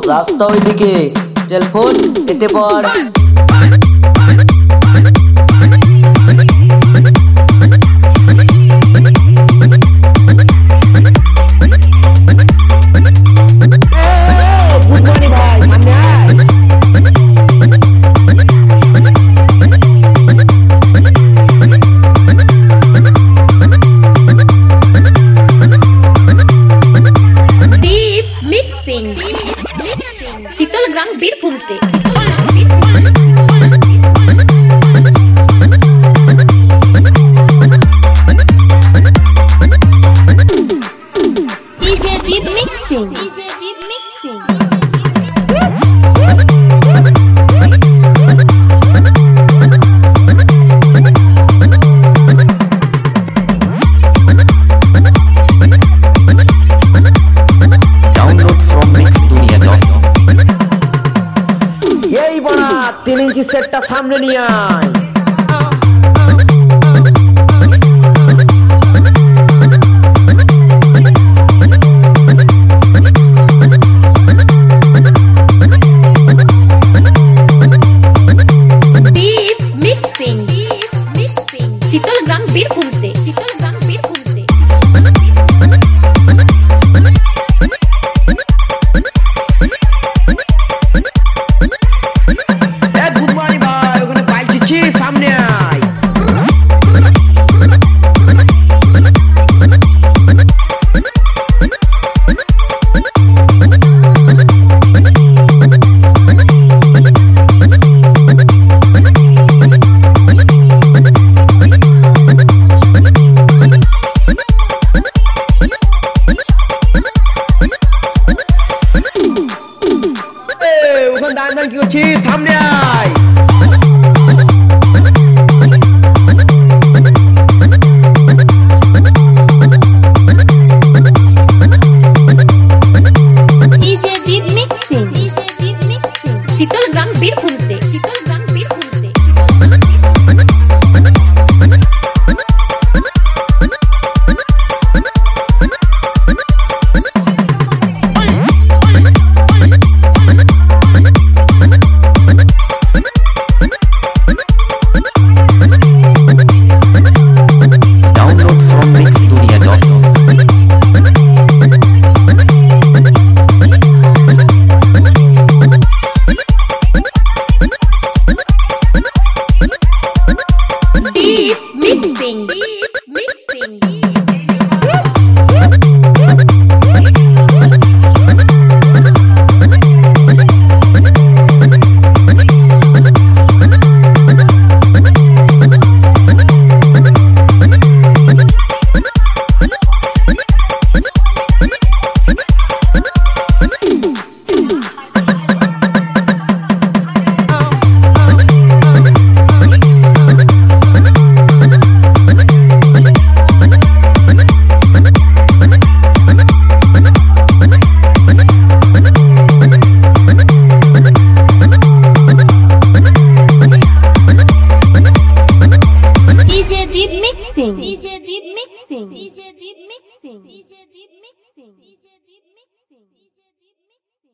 রাস্তা ওইদিকে, টেলিফোন এতে পর। शीतलग्राम बीरभूम से डीजे दीप मिक्सिंग। এই বড়া 3 ইঞ্চি সেটটা সামনে নিয়ে আয়। दीप मिक्सिंग शीतलग्राम बीरभूम से সামনে আয়। ওখানে দাঁড়ান কি করছিস? সামনে আয়। शीतलग्राम बीरभूम से DJ Deep Mixing.